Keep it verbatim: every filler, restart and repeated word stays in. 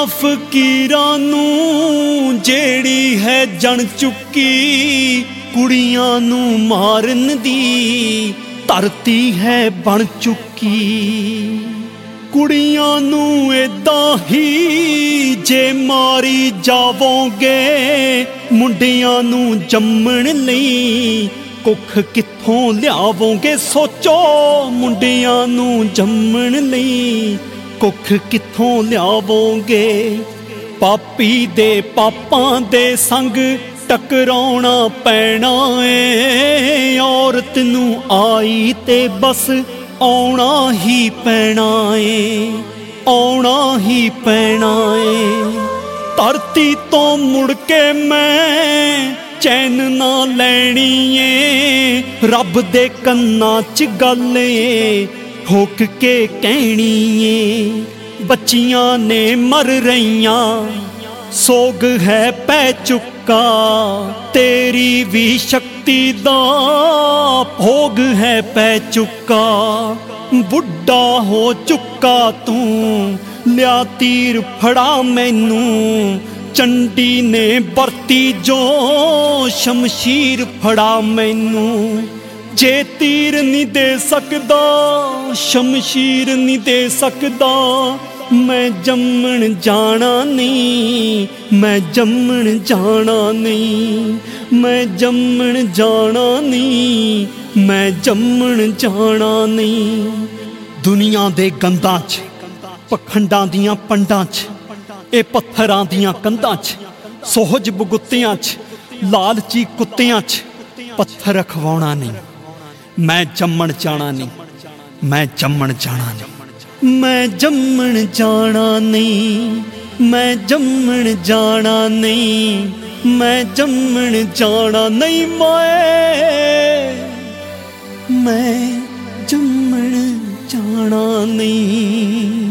फकीरां नूं जेड़ी है जन चुकी, कुड़ियां नूं मारन दी धरती है बन चुकी। कुड़ियां नूं इदां ही जे मारी जावोगे, मुंडियां नूं जम्मण लई कुख कित्थों लियावोगे। सोचो मुंडियां नूं जम्मण लई कुख कित्थों लियावोगे। पापी दे पापां दे संग टकराउणा पैना ए, औरत नूं आई ते बस आउणा ही पैना ए, आउणा ही पैना ए। धरती तो मुड़ के मैं चैन ना लैनी ए, रब दे कन्नां च गल ए ठोक के कहनी ए। बच्चियां ने मर रहियां सोग है पै चुका, तेरी भी शक्ति दा भोग है पै चुका। बुढ़ा हो चुका तू लिया तीर फड़ा मैनू, चंडी ने बरती जो शमशीर फड़ा मैनू। जे तीर नहीं दे सकदा शमशीर नहीं दे सकदा, मैं जम्मण जाना नहीं, मैं जम्मण जाना नहीं, मैं जम्मण जाना नहीं, मैं जम्मण जाना नहीं। दुनिया दे गंदां च पखंडां दियां पंडां च, ए पत्थरां दियां कंधां च, सोहज बगुत्तियां च, लालची कुत्तियां च पत्थर खवाउणा नहीं, मैं जम्मण जाना नहीं, मैं जम्मण जाना नहीं, मैं जम्मण जाना नहीं, मैं जम्मण जाना नहीं, मैं जम्मण जाना नहीं, मैं मैं जम्मण जाना नहीं।